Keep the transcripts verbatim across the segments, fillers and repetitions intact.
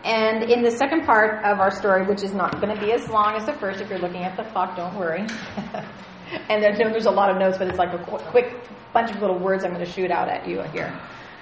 and in the second part of our story, which is not going to be as long as the first, if you're looking at the clock, don't worry. And there's, there's a lot of notes, but it's like a qu- quick bunch of little words I'm going to shoot out at you here.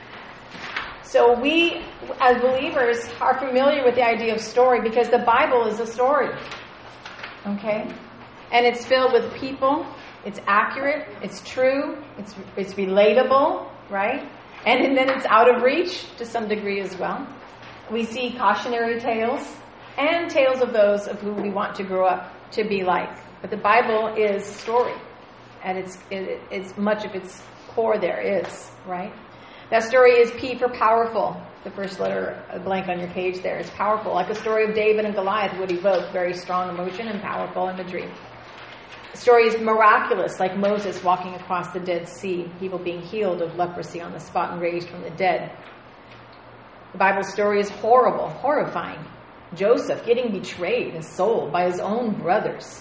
So we, as believers, are familiar with the idea of story because the Bible is a story. Okay? And it's filled with people. It's accurate. It's true. It's it's relatable, right? And, and then it's out of reach to some degree as well. We see cautionary tales and tales of those of who we want to grow up to be like. But the Bible is story. And it's, it, it's much of its core there is, right? That story is P for powerful. The first letter blank on your page there is powerful. Like the story of David and Goliath would evoke very strong emotion and powerful imagery. The story is miraculous, like Moses walking across the Dead Sea, people being healed of leprosy on the spot and raised from the dead. The Bible story is horrible, horrifying. Joseph getting betrayed and sold by his own brothers.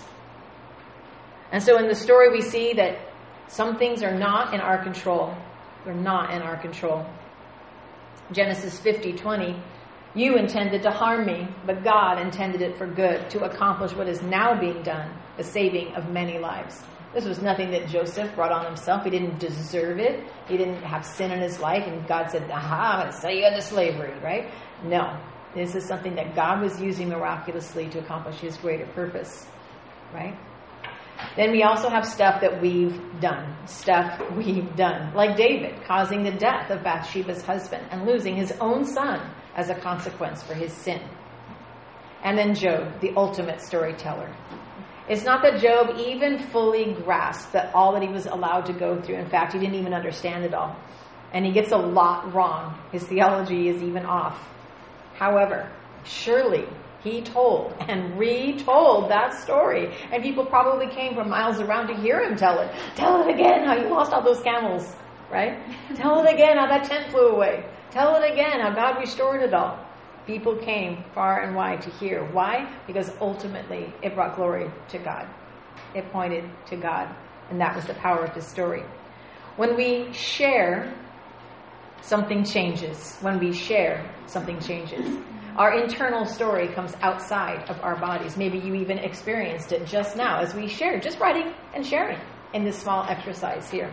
And so in the story we see that some things are not in our control. They're not in our control. Genesis fifty twenty, you intended to harm me, but God intended it for good, to accomplish what is now being done, the saving of many lives. This was nothing that Joseph brought on himself. He didn't deserve it. He didn't have sin in his life, and God said, aha, I'm going to sell you into slavery, right? No. This is something that God was using miraculously to accomplish his greater purpose, right? Then we also have stuff that we've done. Stuff we've done. Like David, causing the death of Bathsheba's husband and losing his own son as a consequence for his sin. And then Job, the ultimate storyteller. It's not that Job even fully grasped that all that he was allowed to go through. In fact, he didn't even understand it all. And he gets a lot wrong. His theology is even off. However, surely he told and retold that story. And people probably came from miles around to hear him tell it. Tell it again how you lost all those camels, right? Tell it again how that tent flew away. Tell it again how God restored it all. People came far and wide to hear. Why? Because ultimately it brought glory to God. It pointed to God. And that was the power of the story. When we share, something changes. When we share, something changes. Our internal story comes outside of our bodies. Maybe you even experienced it just now as we shared, just writing and sharing in this small exercise here.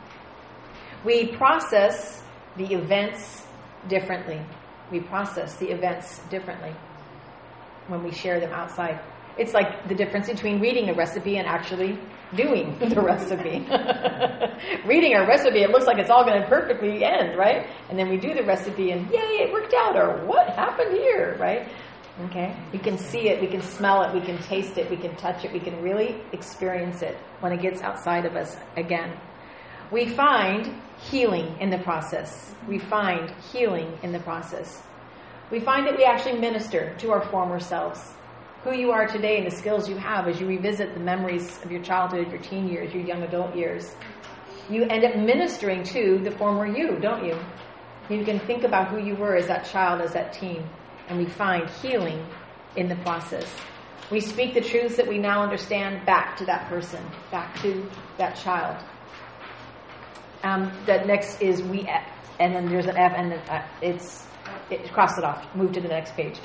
We process the events differently. We process the events differently when we share them outside. It's like the difference between reading a recipe and actually doing the recipe. Reading a recipe, it looks like it's all going to perfectly end, right? And then we do the recipe and yay, it worked out, or what happened here, right? Okay? We can see it, we can smell it, we can taste it, we can touch it, we can really experience it when it gets outside of us again. We find healing in the process. We find healing in the process. We find that we actually minister to our former selves. Who you are today and the skills you have as you revisit the memories of your childhood, your teen years, your young adult years. You end up ministering to the former you, don't you? You can think about who you were as that child, as that teen. And we find healing in the process. We speak the truths that we now understand back to that person, back to that child. Um, the next is we, and then there's an F, and then, uh, it's, it, cross it off, move to the next page.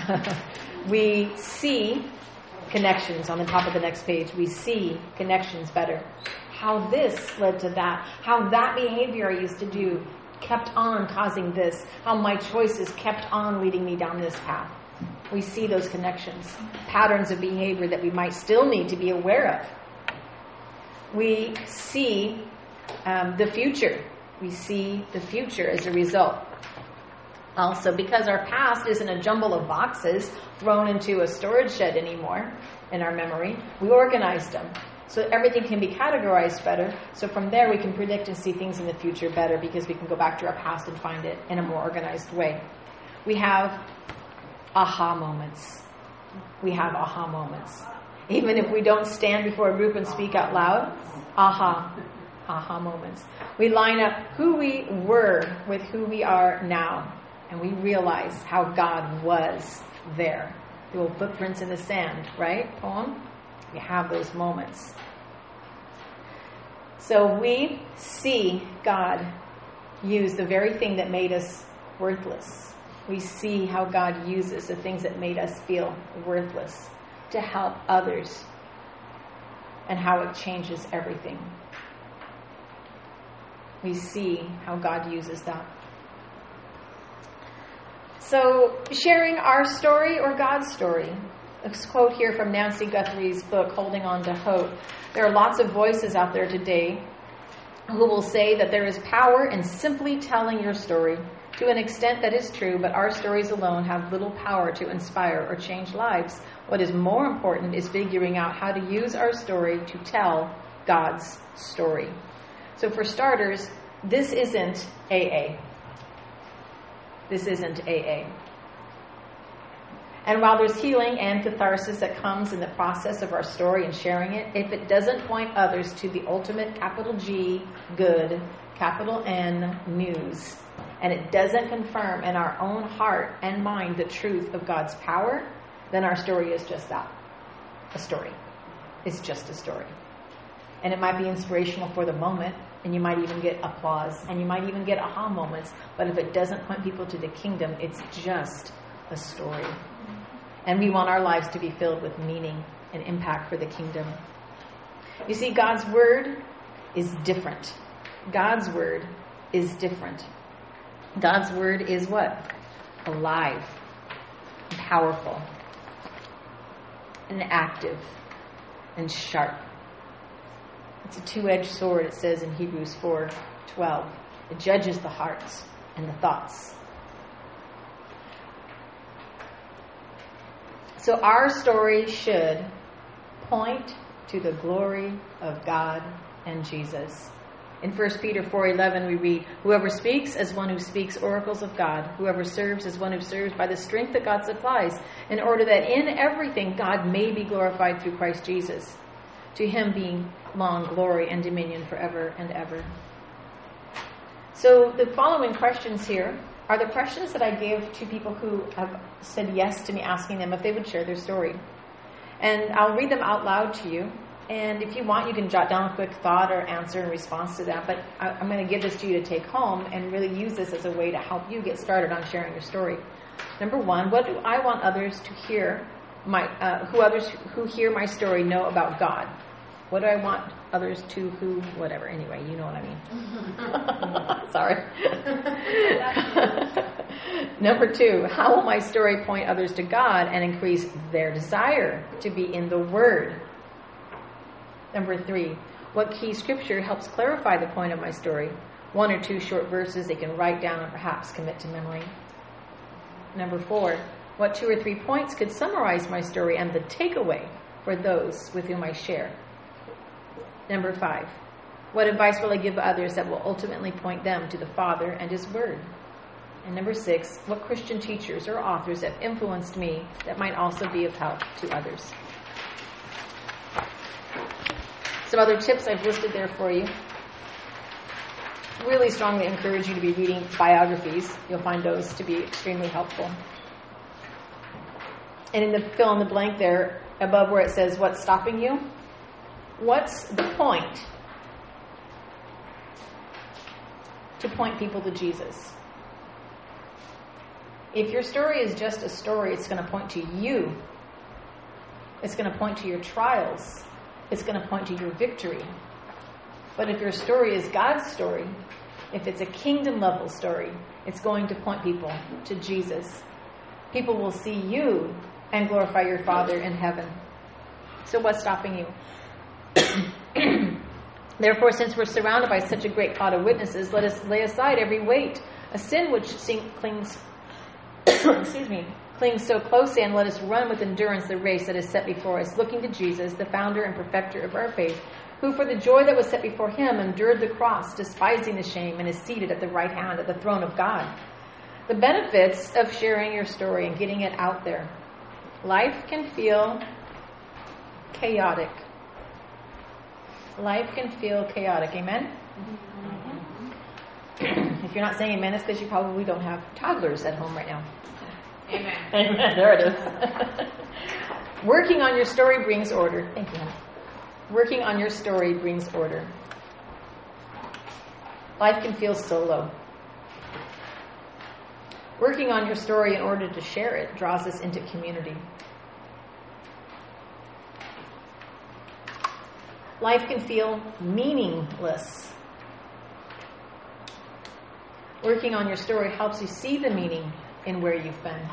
We see connections on the top of the next page. We see connections better. How this led to that. How that behavior I used to do kept on causing this. How my choices kept on leading me down this path. We see those connections. Patterns of behavior that we might still need to be aware of. We see um, the future. We see the future as a result. Also, because our past isn't a jumble of boxes thrown into a storage shed anymore in our memory, we organized them so that everything can be categorized better. So from there, we can predict and see things in the future better because we can go back to our past and find it in a more organized way. We have aha moments. We have aha moments. Even if we don't stand before a group and speak out loud, aha, aha moments. We line up who we were with who we are now. And we realize how God was there. The old footprints in the sand, right? Poem? We have those moments. So we see God use the very thing that made us worthless, we see how God uses the things that made us feel worthless to help others and how it changes everything. We see how God uses that. So, sharing our story or God's story. A quote here from Nancy Guthrie's book, Holding On to Hope. There are lots of voices out there today who will say that there is power in simply telling your story. To an extent that is true, but our stories alone have little power to inspire or change lives. What is more important is figuring out how to use our story to tell God's story. So for starters, this isn't A A. This isn't A A. And while there's healing and catharsis that comes in the process of our story and sharing it, if it doesn't point others to the ultimate capital G, good, capital N, news, and it doesn't confirm in our own heart and mind the truth of God's power, then our story is just that, a story. It's just a story. And it might be inspirational for the moment, and you might even get applause, and you might even get aha moments, but if it doesn't point people to the kingdom, it's just a story. And we want our lives to be filled with meaning and impact for the kingdom. You see, God's word is different. God's word is different. God's word is what? Alive, and powerful, and active, and sharp. It's a two-edged sword, it says in Hebrews four twelve. It judges the hearts and the thoughts. So our story should point to the glory of God and Jesus. In First Peter four eleven we read, whoever speaks as one who speaks oracles of God, whoever serves as one who serves by the strength that God supplies, in order that in everything God may be glorified through Christ Jesus. To him being long glory and dominion forever and ever. So the following questions here are the questions that I give to people who have said yes to me asking them if they would share their story. And I'll read them out loud to you. And if you want, you can jot down a quick thought or answer in response to that. But I, I'm going to give this to you to take home and really use this as a way to help you get started on sharing your story. Number one, what do I want others to hear, my uh, who others who hear my story know about God? What do I want others to who, whatever, anyway, you know what I mean. Sorry. Number two, how will my story point others to God and increase their desire to be in the Word? Number three, what key scripture helps clarify the point of my story? One or two short verses they can write down and perhaps commit to memory. Number four, what two or three points could summarize my story and the takeaway for those with whom I share? Number five, what advice will I give others that will ultimately point them to the Father and His Word? And number six, what Christian teachers or authors have influenced me that might also be of help to others? Some other tips I've listed there for you. Really strongly encourage you to be reading biographies. You'll find those to be extremely helpful. And in the fill in the blank there, above where it says, what's stopping you? What's the point? To point people to Jesus. If your story is just a story, it's going to point to you. It's going to point to your trials. It's going to point to your victory. But if your story is God's story, if it's a kingdom level story, it's going to point people to Jesus. People will see you and glorify your Father in heaven. So what's stopping you? Therefore, since we're surrounded by such a great cloud of witnesses, let us lay aside every weight, a sin which clings, excuse me, clings so closely, and let us run with endurance the race that is set before us, looking to Jesus, the founder and perfecter of our faith, who for the joy that was set before him endured the cross, despising the shame, and is seated at the right hand of the throne of God. The benefits of sharing your story and getting it out there. Life can feel chaotic. Life can feel chaotic. Amen? Mm-hmm. If you're not saying amen, it's because you probably don't have toddlers at home right now. Amen. Amen. There it is. Working on your story brings order. Thank you, honey. Working on your story brings order. Life can feel solo. Working on your story in order to share it draws us into community. Life can feel meaningless. Working on your story helps you see the meaning in where you've been.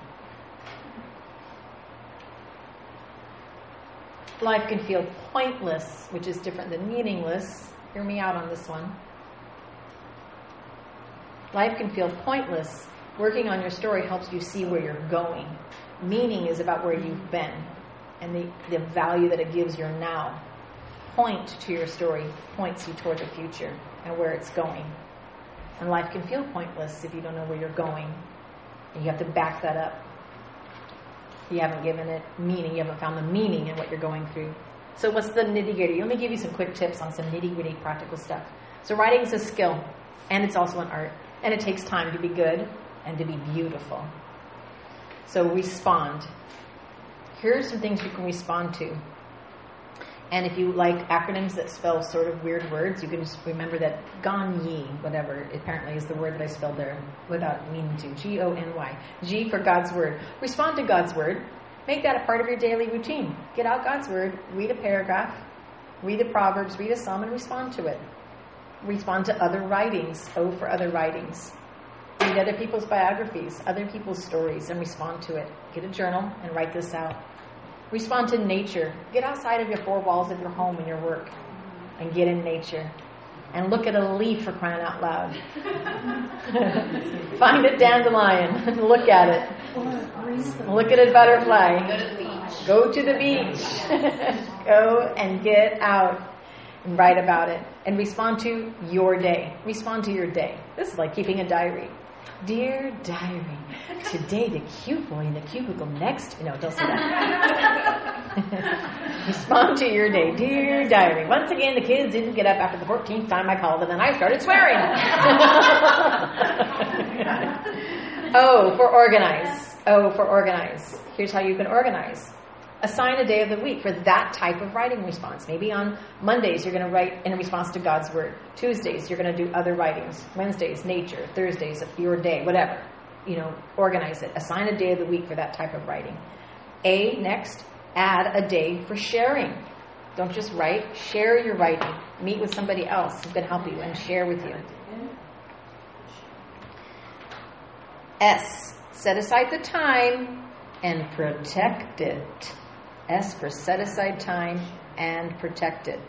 Life can feel pointless, which is different than meaningless. Hear me out on this one. Life can feel pointless. Working on your story helps you see where you're going. Meaning is about where you've been and the, the value that it gives your now. Point to your story points you toward the future and where it's going. And life can feel pointless if you don't know where you're going. And you have to back that up. You haven't given it meaning. You haven't found the meaning in what you're going through. So what's the nitty-gritty? Let me give you some quick tips on some nitty-gritty practical stuff. So writing is a skill, and it's also an art. And it takes time to be good and to be beautiful. So respond. Here are some things you can respond to. And if you like acronyms that spell sort of weird words, you can just remember that Gony, whatever, apparently is the word that I spelled there without meaning to. G O N Y. G for God's Word. Respond to God's Word. Make that a part of your daily routine. Get out God's Word, read a paragraph, read the Proverbs, read a psalm, and respond to it. Respond to other writings. O for other writings. Read other people's biographies, other people's stories, and respond to it. Get a journal and write this out. Respond to nature. Get outside of your four walls of your home and your work and get in nature. And look at a leaf, for crying out loud. Find a dandelion and look at it. Look at a butterfly. Go to the beach. Go and get out and write about it. And respond to your day. Respond to your day. This is like keeping a diary. Dear diary, today the cute boy in the cubicle next. No, don't say that. Respond to your day. Dear diary. Once again, the kids didn't get up after the fourteenth time I called, and then I started swearing. O for organize. O for organize. Here's how you can organize. Assign a day of the week for that type of writing response. Maybe on Mondays you're going to write in response to God's Word. Tuesdays you're going to do other writings. Wednesdays, nature. Thursdays, your day, whatever. You know, organize it. Assign a day of the week for that type of writing. A, next, add a day for sharing. Don't just write. Share your writing. Meet with somebody else who can help you and share with you. S, set aside the time and protect it. S for set aside time and protect it.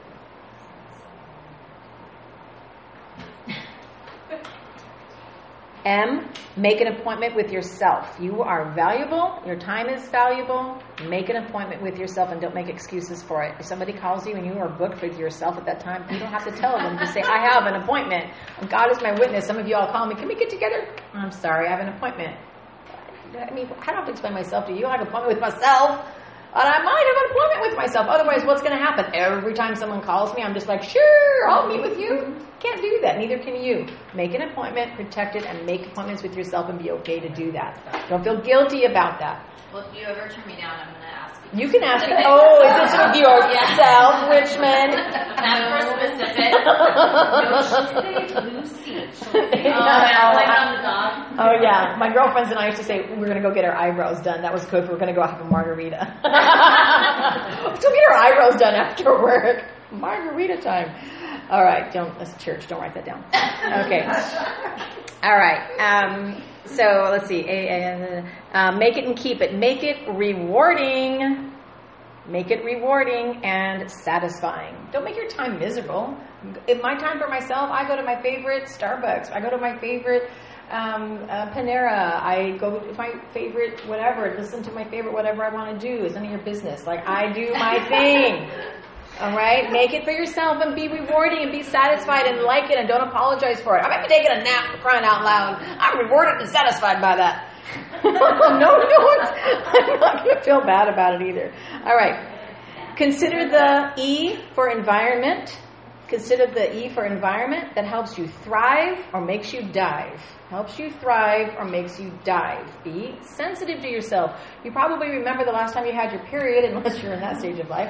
M, make an appointment with yourself. You are valuable. Your time is valuable. Make an appointment with yourself and don't make excuses for it. If somebody calls you and you are booked with yourself at that time, you don't have to tell them. Just say, I have an appointment. God is my witness. Some of you all call me, can we get together? I'm sorry, I have an appointment. I mean, I don't have to explain myself to you. I have an appointment with myself. And I might have an appointment with myself. Otherwise, what's going to happen? Every time someone calls me, I'm just like, sure, I'll meet with you. Can't do that. Neither can you. Make an appointment, protect it, and make appointments with yourself and be okay to do that. Don't feel guilty about that. Well, if you ever turn me down, I'm going to ask you. You can ask me, oh, is this with yourself, Richmond? Not for specific. No, she'll say Lucy. She'll say, oh, yeah, like on the dog. Oh, yeah. My girlfriends and I used to say, we're going to go get our eyebrows done. That was good. We're going to go have a margarita. So get our eyebrows done after work. Margarita time. All right. Don't, that's church. Don't write that down. Okay. All right. Um, so let's see. Uh, make it and keep it. Make it rewarding. Make it rewarding and satisfying. Don't make your time miserable. In my time for myself, I go to my favorite Starbucks. I go to my favorite um, uh, Panera. I go to my favorite whatever. Listen to my favorite whatever I want to do. It's none of your business. Like, I do my thing. All right? Make it for yourself and be rewarding and be satisfied and like it and don't apologize for it. I might be taking a nap for crying out loud. I'm rewarded and satisfied by that. no, no, I'm not going to feel bad about it either. All right. Consider the E for environment. Consider the E for environment that helps you thrive or makes you dive. Helps you thrive or makes you dive. Be sensitive to yourself. You probably remember the last time you had your period, unless you're in that stage of life.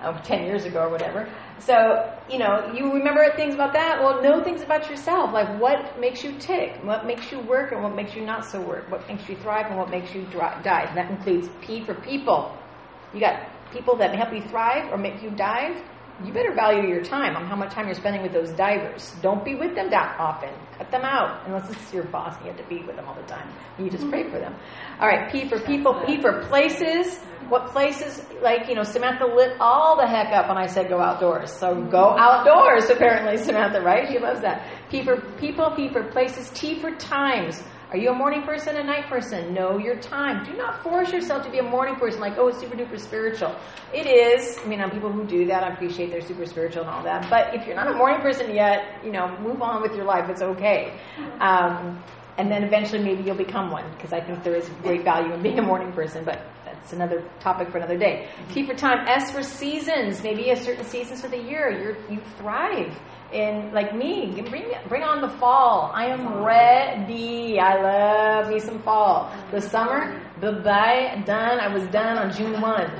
uh, ten years ago or whatever. So, you know, you remember things about that. Well, know things about yourself, like what makes you tick, what makes you work, and what makes you not so work, what makes you thrive, and what makes you dri- dive. And that includes P for people. You got people that help you thrive or make you dive. You better value your time on how much time you're spending with those divers. Don't be with them that often. Cut them out, unless it's your boss and you have to be with them all the time. You just pray for them. All right, P for people, P for places. What places, like, you know, Samantha lit all the heck up when I said go outdoors. So go outdoors, apparently, Samantha, right? She loves that. P for people, P for places, T for times. Are you a morning person, a night person? Know your time. Do not force yourself to be a morning person like, oh, it's super duper spiritual. It is. I mean, on people who do that, I appreciate they're super spiritual and all that. But if you're not a morning person yet, you know, move on with your life. It's okay. Um, and then eventually maybe you'll become one, because I think there is great value in being a morning person. But that's another topic for another day. T for time. S for seasons. Maybe a certain seasons of the year you're, you thrive. In, like me, bring bring on the fall. I am ready. I love me some fall. The summer, bye-bye, done. I was done on June first.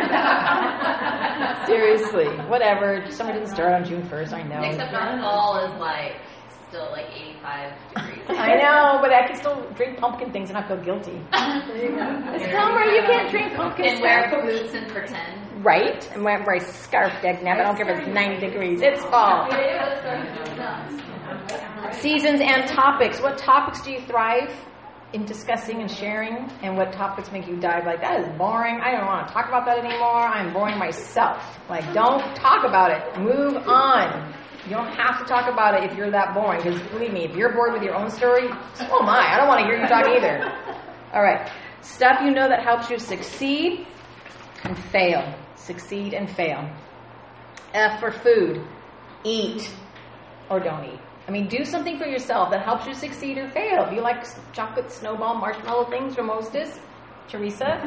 Seriously, whatever. Summer didn't start on June first, I know. Except our fall is like still like eighty-five degrees. I know, but I can still drink pumpkin things and not feel guilty. It's summer, you can't drink pumpkin And wear boots and pretend. Right? And wear my scarf deck now, but I don't care if it's ninety degrees. It's fall. Seasons and topics. What topics do you thrive in discussing and sharing? And what topics make you dive? Like, that is boring. I don't want to talk about that anymore. I'm boring myself. Like, don't talk about it. Move on. You don't have to talk about it if you're that boring. Because believe me, if you're bored with your own story, so am I. I don't want to hear you talk either. All right. Stuff you know that helps you succeed and fail. Succeed and fail. F for food. Eat or don't eat. I mean, do something for yourself that helps you succeed or fail. Do you like chocolate snowball marshmallow things from Hostess, Teresa?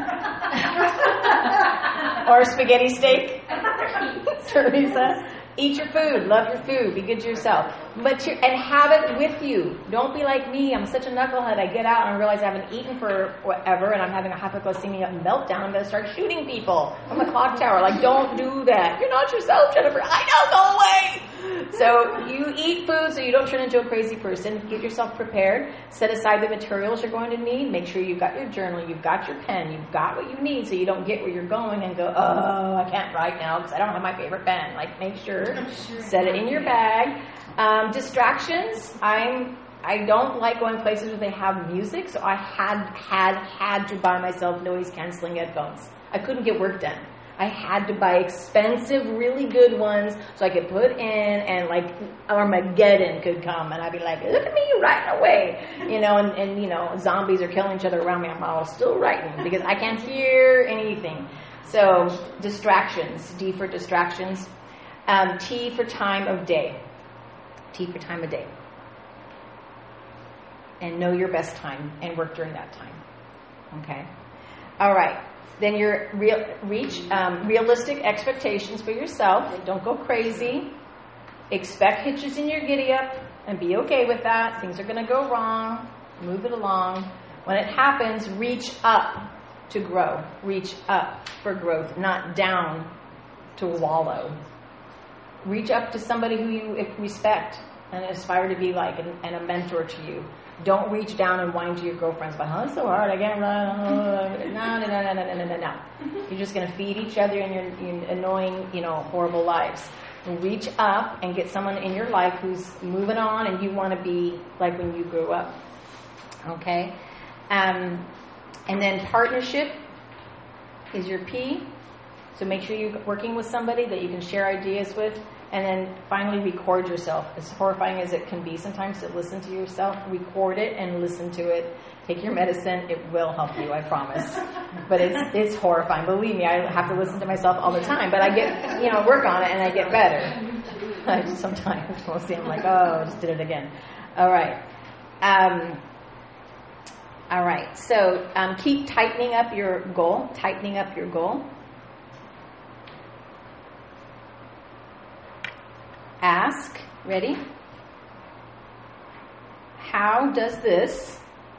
Or spaghetti steak? Teresa? Eat your food. Love your food. Be good to yourself. But you, and have it with you. Don't be like me. I'm such a knucklehead. I get out and I realize I haven't eaten for whatever and I'm having a hypoglycemia meltdown. I'm going to start shooting people from the clock tower. Like, don't do that. You're not yourself, Jennifer. I know. Go away. So you eat food so you don't turn into a crazy person. Get yourself prepared. Set aside the materials you're going to need. Make sure you've got your journal. You've got your pen. You've got what you need so you don't get where you're going and go, oh, I can't write now because I don't have my favorite pen. Like, make sure. Set it in your bag. Um, distractions. I'm. I don't like going places where they have music, so I had had had to buy myself noise canceling headphones. I couldn't get work done. I had to buy expensive, really good ones so I could put in and like Armageddon could come and I'd be like, look at me right away, you know. And, and you know, zombies are killing each other around me. I'm all still writing because I can't hear anything. So distractions. D for distractions. Um, T for time of day. T for time of day. And know your best time and work during that time. Okay? All right. Then your real, reach um, realistic expectations for yourself. Don't go crazy. Expect hitches in your giddy up and be okay with that. Things are going to go wrong. Move it along. When it happens, reach up to grow. Reach up for growth, not down to wallow. Reach up to somebody who you respect and aspire to be like and, and a mentor to you. Don't reach down and whine to your girlfriends about, oh, it's so hard, I can't run. No, no, no, no, no, no, no, no. You're just going to feed each other in your, your annoying, you know, horrible lives. Reach up and get someone in your life who's moving on and you want to be like when you grew up. Okay? Um, and then partnership is your P. So make sure you're working with somebody that you can share ideas with. And then finally record yourself. As horrifying as it can be sometimes to listen to yourself, record it and listen to it. Take your medicine. It will help you, I promise. But it's it's horrifying. Believe me, I have to listen to myself all the time. But I get, you know, work on it and I get better. I just sometimes mostly I'm like, oh, I just did it again. All right. Um, all right. So um, keep tightening up your goal. Tightening up your goal. Ask, ready? How does this,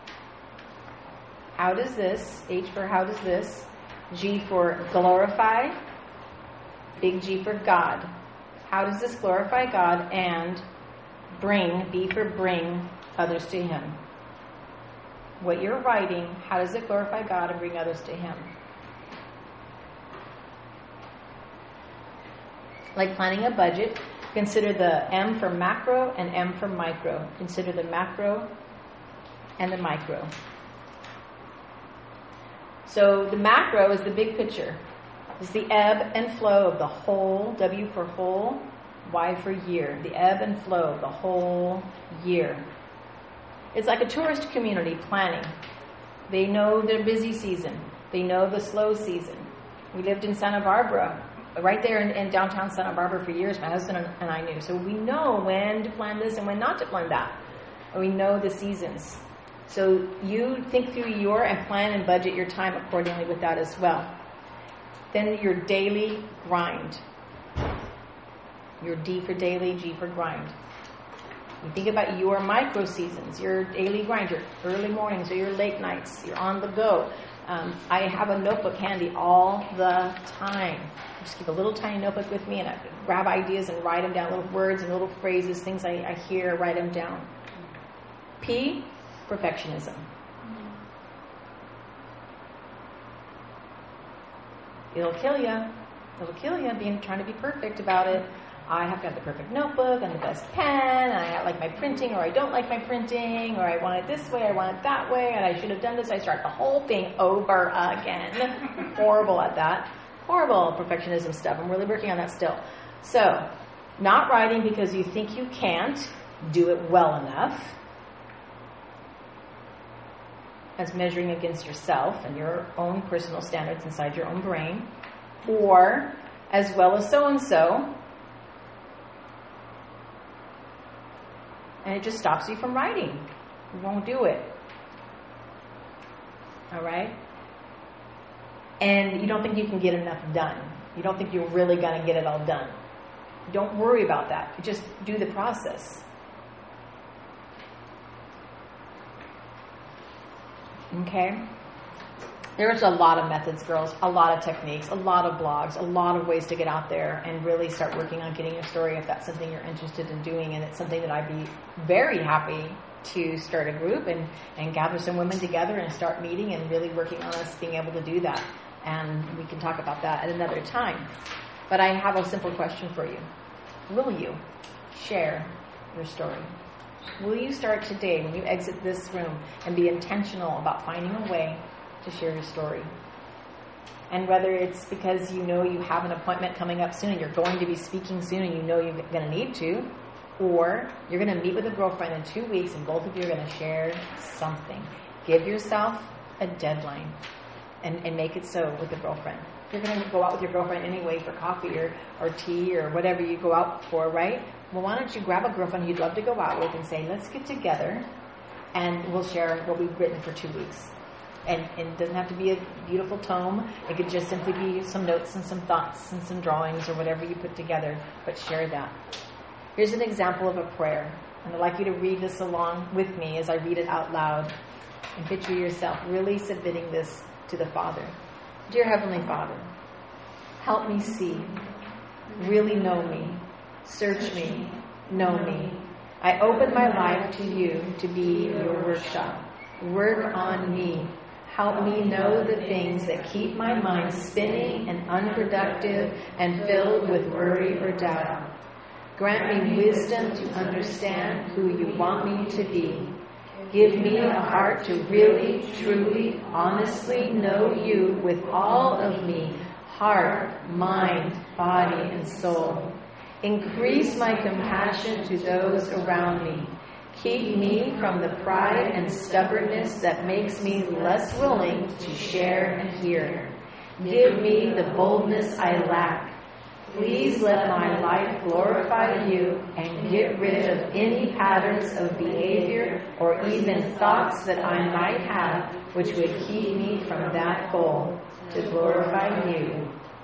how does this, H for how does this, G for glorify, big G for God. How does this glorify God and bring, B for bring, others to Him? What you're writing, how does it glorify God and bring others to Him? Like planning a budget, consider the M for macro and M for micro. Consider the macro and the micro. So the macro is the big picture. It's the ebb and flow of the whole, W for whole, Y for year. The ebb and flow of the whole year. It's like a tourist community planning. They know their busy season. They know the slow season. We lived in Santa Barbara, right there in, in downtown Santa Barbara for years. My husband and, and I knew. So we know when to plan this and when not to plan that. And we know the seasons. So you think through your and plan and budget your time accordingly with that as well. Then your daily grind. Your D for daily, G for grind. You think about your micro seasons, your daily grind, your early mornings or your late nights. You're on the go. Um, I have a notebook handy all the time. I just keep a little tiny notebook with me and I grab ideas and write them down, little words and little phrases, things I, I hear, write them down. P, perfectionism. It'll kill you. It'll kill you being trying to be perfect about it. I have got the perfect notebook and the best pen, and I like my printing, or I don't like my printing, or I want it this way, I want it that way, and I should have done this. I start the whole thing over again. Horrible at that. Horrible perfectionism stuff. I'm really working on that still. So, not writing because you think you can't do it well enough, as measuring against yourself and your own personal standards inside your own brain, or as well as so-and-so, and it just stops you from writing. You won't do it. All right? And you don't think you can get enough done. You don't think you're really going to get it all done. Don't worry about that. Just do the process. Okay? There's a lot of methods, girls, a lot of techniques, a lot of blogs, a lot of ways to get out there and really start working on getting your story if that's something you're interested in doing. And it's something that I'd be very happy to start a group and, and gather some women together and start meeting and really working on us being able to do that. And we can talk about that at another time. But I have a simple question for you. Will you share your story? Will you start today when you exit this room and be intentional about finding a way to share your story? And whether it's because you know you have an appointment coming up soon and you're going to be speaking soon and you know you're going to need to, or you're going to meet with a girlfriend in two weeks and both of you are going to share something. Give yourself a deadline and, and make it so with a girlfriend. You're going to go out with your girlfriend anyway for coffee or, or tea or whatever you go out for, right? Well, why don't you grab a girlfriend you'd love to go out with and say, let's get together and we'll share what we've written for two weeks. And, and it doesn't have to be a beautiful tome. It could just simply be some notes and some thoughts and some drawings or whatever you put together, but share that. Here's an example of a prayer. And I'd like you to read this along with me as I read it out loud. And picture yourself really submitting this to the Father. Dear Heavenly Father, help me see, really know me, search me, know me. I open my life to you to be your workshop. Work on me. Help me know the things that keep my mind spinning and unproductive and filled with worry or doubt. Grant me wisdom to understand who you want me to be. Give me a heart to really, truly, honestly know you with all of me, heart, mind, body, and soul. Increase my compassion to those around me. Keep me from the pride and stubbornness that makes me less willing to share and hear. Give me the boldness I lack. Please let my life glorify you and get rid of any patterns of behavior or even thoughts that I might have which would keep me from that goal to glorify you.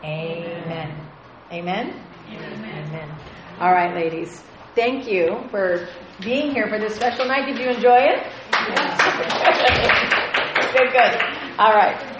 Amen. Amen? Amen. Amen. All right, ladies. Thank you for being here for this special night. Did you enjoy it? Yes. Good, good. All right.